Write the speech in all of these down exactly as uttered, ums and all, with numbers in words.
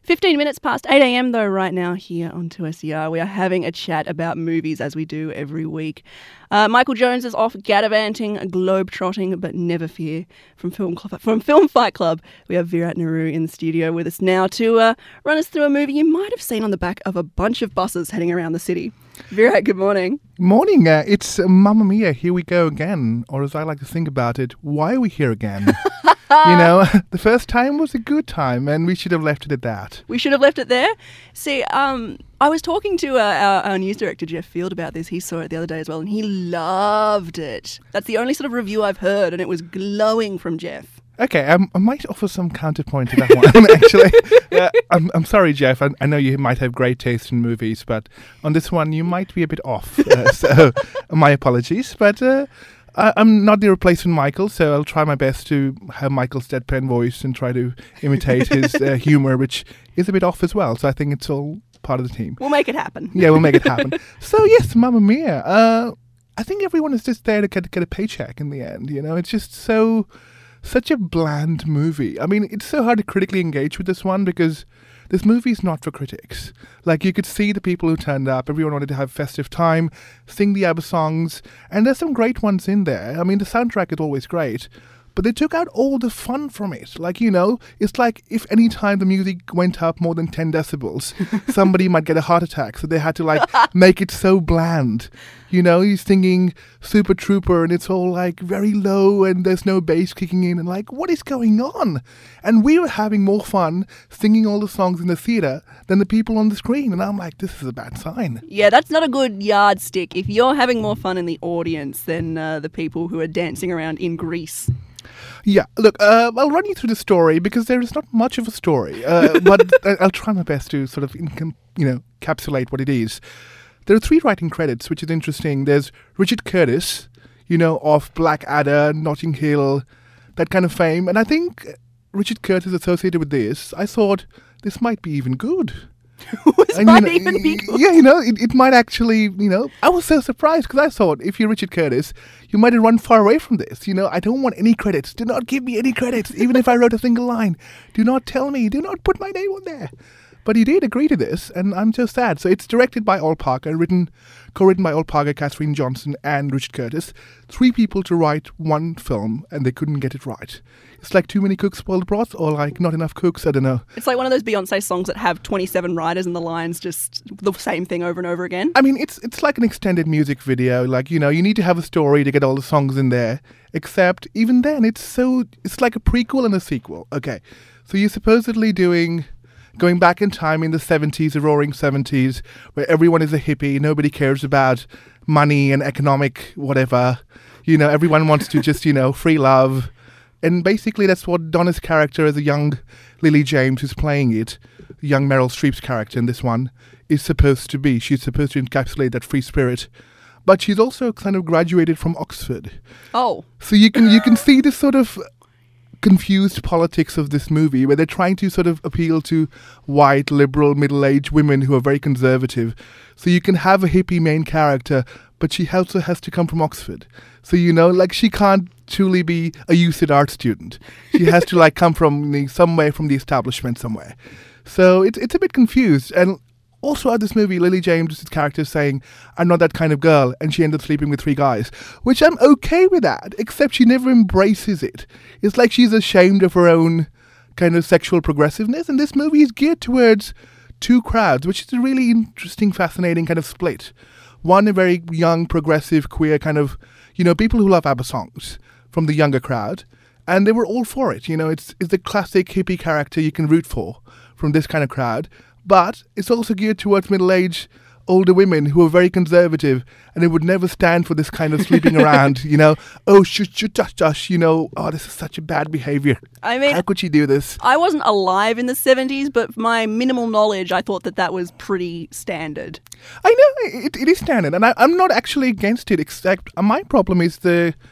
fifteen minutes past eight a.m. though right now here on two S E R. We are having a chat about movies as we do every week. Uh, Michael Jones is off gallivanting, globe-trotting, but never fear. From Film, Cl- from Film Fight Club, we have Virat Nehru in the studio with us now to uh, run us through a movie you might have seen on the back of a bunch of buses heading around the city. Virat, good morning. Morning. Uh, it's uh, Mamma Mia, here we go again. Or as I like to think about it, why are we here again? You know, the first time was a good time and we should have left it at that. We should have left it there. See, um, I was talking to uh, our, our news director, Jeff Field, about this. He saw it the other day as well and he loved it. That's the only sort of review I've heard and it was glowing from Jeff. Okay, um, I might offer some counterpoint to that one, actually. Uh, I'm, I'm sorry, Jeff. I, I know you might have great taste in movies, but on this one, you might be a bit off. Uh, so, my apologies. But uh, I, I'm not the replacement Michael, so I'll try my best to have Michael's deadpan voice and try to imitate his uh, humor, which is a bit off as well. So I think it's all part of the team. We'll make it happen. Yeah, we'll make it happen. So, yes, Mamma Mia. Uh, I think everyone is just there to get, get a paycheck in the end. You know, it's just so... Such a bland movie. I mean, it's so hard to critically engage with this one because this movie is not for critics. Like, you could see the people who turned up. Everyone wanted to have festive time, sing the ABBA songs, and there's some great ones in there. I mean, the soundtrack is always great, but they took out all the fun from it. Like, you know, it's like if any time the music went up more than ten decibels, somebody might get a heart attack. So they had to, like, make it so bland. You know, he's singing Super Trooper and it's all, like, very low and there's no bass kicking in. And, like, what is going on? And we were having more fun singing all the songs in the theatre than the people on the screen. And I'm like, this is a bad sign. Yeah, that's not a good yardstick. If you're having more fun in the audience than uh, the people who are dancing around in Greece. Yeah, look, uh, I'll run you through the story because there is not much of a story, uh, but I'll try my best to sort of, you know, encapsulate what it is. There are three writing credits, which is interesting. There's Richard Curtis, you know, of Blackadder, Notting Hill, that kind of fame. And I think Richard Curtis associated with this, I thought this might be even good. This and, might you know, even be good. Yeah, you know, it, it might actually, you know, I was so surprised because I thought if you're Richard Curtis, you might have run far away from this. You know, I don't want any credits. Do not give me any credits, even if I wrote a single line. Do not tell me. Do not put my name on there. But he did agree to this, and I'm just sad. So it's directed by Al Parker, written, co-written by Al Parker, Katherine Johnson, and Richard Curtis. Three people to write one film, and they couldn't get it right. It's like too many cooks spoil the broth, or like not enough cooks, I don't know. It's like one of those Beyonce songs that have twenty-seven writers and the lines just the same thing over and over again. I mean, it's it's like an extended music video. Like, you know, you need to have a story to get all the songs in there. Except, even then, it's so... It's like a prequel and a sequel. Okay, so you're supposedly doing... Going back in time in the seventies, the roaring seventies, where everyone is a hippie, nobody cares about money and economic whatever. You know, everyone wants to just, you know, free love. And basically that's what Donna's character as a young Lily James, who's playing it, young Meryl Streep's character in this one, is supposed to be. She's supposed to encapsulate that free spirit. But she's also kind of graduated from Oxford. Oh. So you can you can see this sort of... confused politics of this movie where they're trying to sort of appeal to white, liberal, middle-aged women who are very conservative. So you can have a hippie main character, but she also has to come from Oxford. So, you know, like she can't truly be a U C art student. She has to like come from the, somewhere from the establishment somewhere. So it's it's a bit confused. And also at this movie, Lily James' character is saying, I'm not that kind of girl, and she ended up sleeping with three guys, which I'm okay with that, except she never embraces it. It's like she's ashamed of her own kind of sexual progressiveness, and this movie is geared towards two crowds, which is a really interesting, fascinating kind of split. One, a very young, progressive, queer kind of, you know, people who love ABBA songs from the younger crowd, and they were all for it. You know, it's, it's the classic hippie character you can root for from this kind of crowd. But it's also geared towards middle-aged, older women who are very conservative and they would never stand for this kind of sleeping around, you know, oh, shush, shush, shush, shush, you know, oh, this is such a bad behavior. I mean, how could she do this? I wasn't alive in the seventies, but my minimal knowledge, I thought that that was pretty standard. I know, it, it is standard, and I, I'm not actually against it, except uh, my problem is the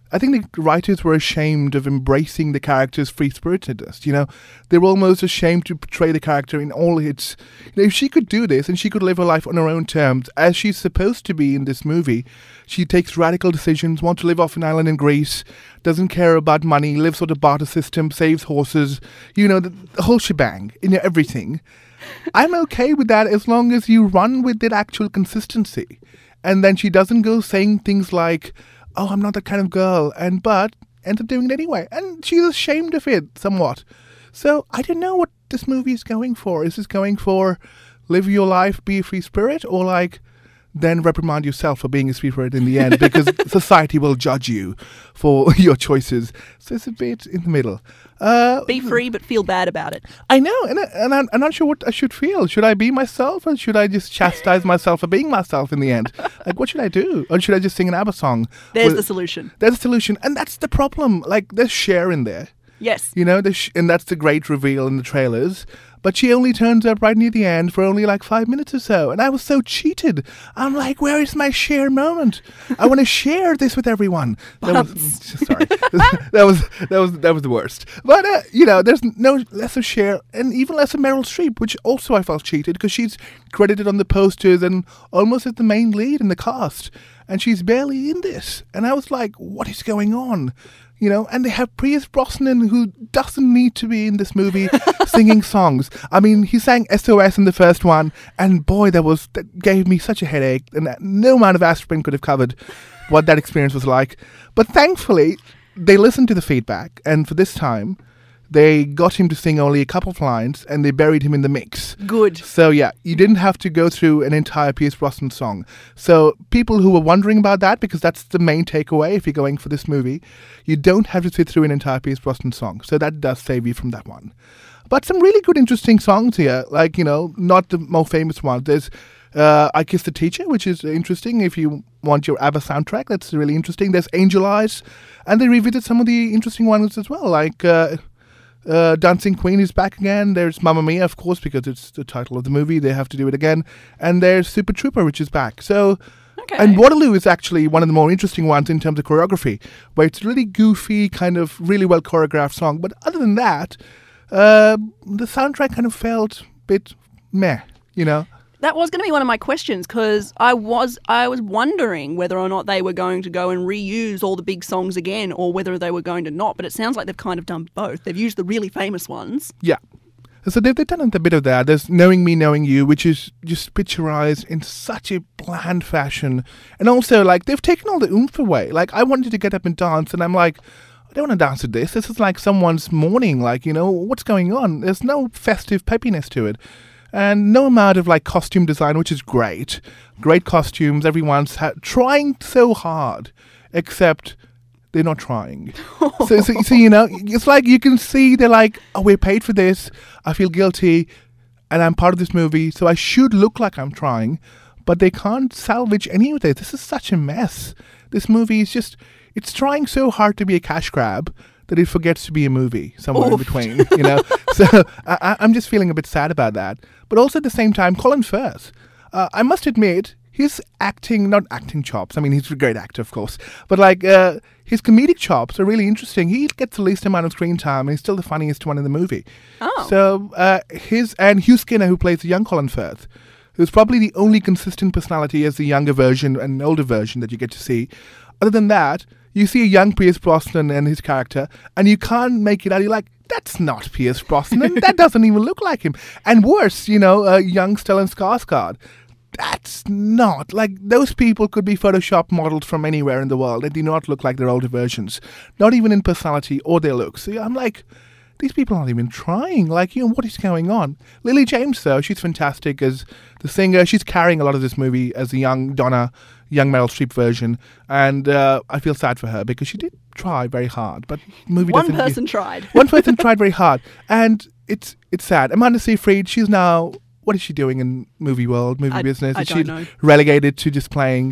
I think the writers were ashamed of embracing the character's free-spiritedness. You know, they were almost ashamed to portray the character in all its. You know, if she could do this and she could live her life on her own terms, as she's supposed to be in this movie, she takes radical decisions, wants to live off an island in Greece, doesn't care about money, lives on the barter system, saves horses. You know, the, the whole shebang. You know, everything. I'm okay with that as long as you run with that actual consistency, and then she doesn't go saying things like, oh, I'm not that kind of girl, and but ends up doing it anyway. And she's ashamed of it somewhat. So I don't know what this movie is going for. Is this going for live your life, be a free spirit, or like then reprimand yourself for being a free spirit in the end because society will judge you for your choices. So it's a bit in the middle. Uh, Be free, but feel bad about it. I know, and, I- and I'm, I'm not sure what I should feel. Should I be myself, or should I just chastise myself for being myself in the end? Like, what should I do? Or should I just sing an ABBA song? There's with- the solution. There's a solution, and that's the problem. Like, there's Cher in there, Yes. you know, there's sh- and that's the great reveal in the trailers. But she only turns up right near the end for only like five minutes or so, and I was so cheated. I'm like, where is my Cher moment? I want to share this with everyone. That was, sorry, that was that was that was the worst. But uh, you know, there's no less of Cher, and even less of Meryl Streep, which also I felt cheated because she's credited on the posters and almost as the main lead in the cast, and she's barely in this. And I was like, what is going on? You know, and they have Pierce Brosnan, who doesn't need to be in this movie singing songs. I mean, he sang S O S in the first one, and boy, that was that gave me such a headache, and that no amount of aspirin could have covered what that experience was like. But thankfully, they listened to the feedback, and for this time, they got him to sing only a couple of lines, and they buried him in the mix. Good. So yeah, you didn't have to go through an entire Pierce Brosnan song. So people who were wondering about that, because that's the main takeaway if you're going for this movie, you don't have to sit through an entire Pierce Brosnan song. So that does save you from that one. But some really good, interesting songs here. Like, you know, not the more famous ones. There's uh, I Kissed the Teacher, which is interesting if you want your ABBA soundtrack. That's really interesting. There's Angel Eyes. And they revisited some of the interesting ones as well, like... Uh, Uh, Dancing Queen is back again. There's Mamma Mia, of course, because it's the title of the movie. They have to do it again. And there's Super Trooper, which is back. So, Okay. and Waterloo is actually one of the more interesting ones in terms of choreography, where it's really goofy, kind of really well choreographed song. But other than that, uh, the soundtrack kind of felt a bit meh, you know? That was going to be one of my questions because I was I was wondering whether or not they were going to go and reuse all the big songs again or whether they were going to not. But it sounds like they've kind of done both. They've used the really famous ones. Yeah. So they've, they've done a bit of that. There's Knowing Me, Knowing You, which is just picturized in such a bland fashion. And also, like, they've taken all the oomph away. Like, I wanted to get up and dance, and I'm like, I don't want to dance to this. This is like someone's mourning. Like, you know, what's going on? There's no festive peppiness to it. And no amount of, like, costume design, which is great. Great costumes. Everyone's ha- trying so hard, except... they're not trying. so, so, so, you know, it's like you can see they're like, oh, we're paid for this. I feel guilty and I'm part of this movie. So I should look like I'm trying. But they can't salvage any of this. This is such a mess. This movie is just, it's trying so hard to be a cash grab that it forgets to be a movie somewhere Oof. in between, you know. So I, I'm just feeling a bit sad about that. But also at the same time, Colin Firth, uh, I must admit, his acting, not acting chops, I mean, he's a great actor, of course, but like uh, his comedic chops are really interesting. He gets the least amount of screen time and he's still the funniest one in the movie. Oh. So uh, his, and Hugh Skinner, who plays the young Colin Firth, who's probably the only consistent personality as the younger version and older version that you get to see. Other than that, you see a young Pierce Brosnan and his character, and you can't make it out. You're like, that's not Pierce Brosnan. That doesn't even look like him. And worse, you know, uh, young Stellan Skarsgård. That's not, like, those people could be Photoshop models from anywhere in the world. They do not look like their older versions. Not even in personality or their looks. So I'm like, these people aren't even trying. Like, you know, what is going on? Lily James, though, she's fantastic as the singer. She's carrying a lot of this movie as the young Donna, young Meryl Streep version. And uh, I feel sad for her because she did try very hard. But the movie One doesn't... person tried. One person tried very hard. And it's it's sad. Amanda Seyfried, she's now... what is she doing in movie world, movie I- business? I Is don't she know. relegated to just playing?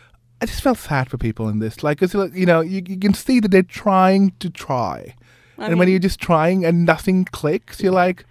I just felt sad for people in this. Like, it's like, you know, you, you can see that they're trying to try. I and when mean- you're just trying and nothing clicks, you're like,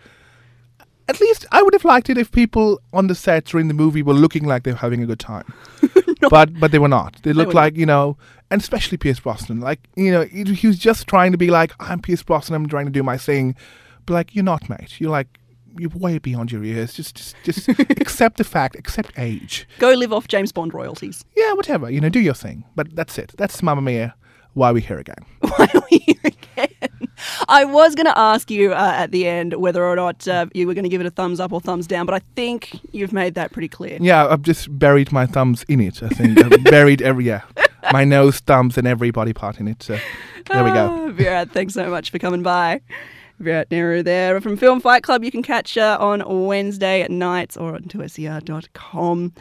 at least I would have liked it if people on the sets or in the movie were looking like they're having a good time. but but they were not. They looked were not. like, you know, and especially Pierce Brosnan. Like, you know, he, he was just trying to be like, I'm Pierce Brosnan, I'm trying to do my thing. But like, you're not, mate. You're like, you're way beyond your years. Just just, just accept the fact, accept age. Go live off James Bond royalties. Yeah, whatever. You know, do your thing. But that's it. That's Mamma Mia. Why we here again? Why are we here again? I was going to ask you uh, at the end whether or not uh, you were going to give it a thumbs up or thumbs down, but I think you've made that pretty clear. Yeah, I've just buried my thumbs in it. I think I've buried every yeah, my nose, thumbs, and every body part in it. So there we go. Ah, Virat, thanks so much for coming by. Virat Nehru there from Film Fight Club. You can catch her on Wednesday at nights or on two S E R dot com.